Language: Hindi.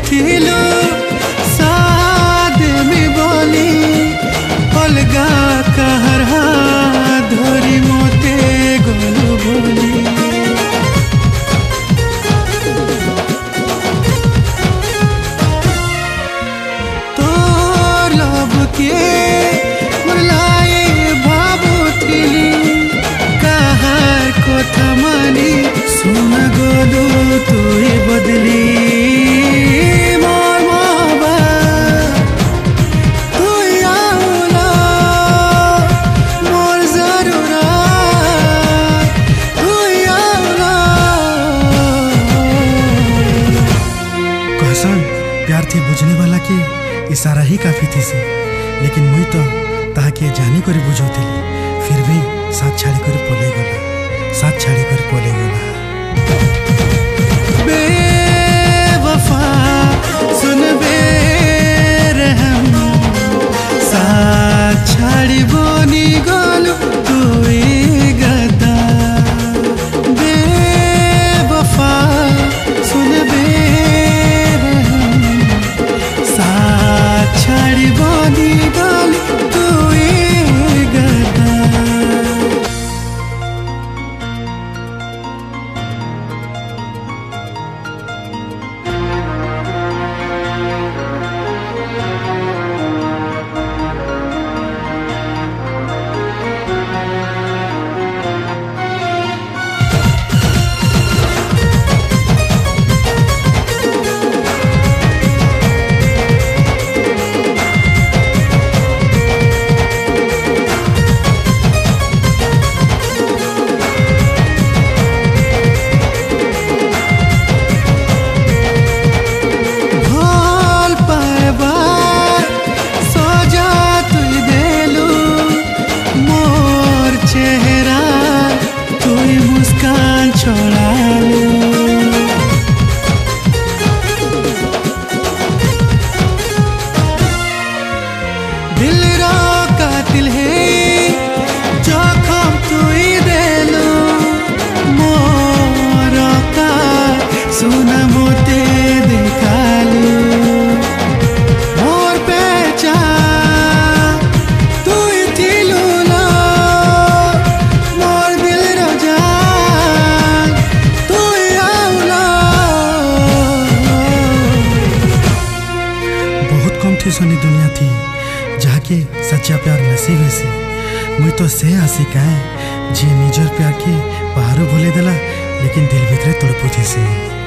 थिलु साद में बोली अलगा कहर हाथ धरी मोते गलु बोली सुन गोलू तू बदली मोर मोहब्बा तू आउला मोर जरूरत तू आउला कहसन प्यार थी बुझने वाला के इशारा ही काफी थी से लेकिन मुई तो ताके जाने करी बुझौतिली फिर भी साथ छाड़ी कर पले गला साथ छाड़ी कर पले गला बेवफा सुन बेरहम साथ छाड़ी बोनी गलु तू गदा बेवफा सुन बेरहम साथ छाड़ी बोनी गलु तू गदा दिल रो कातिल है जोखम तू देलू मोर का सुन मोते देखालू मोर पहचान तू थिलू लो मोर दिल रो जान तू आउला बहुत कम थी सोनी दुनिया थी जाके सच्चा प्यार नसीब से मुई तो से आशिक है जी निजर प्यार के बाहरों भूले देला लेकिन दिल भीतर तड़पुथी से।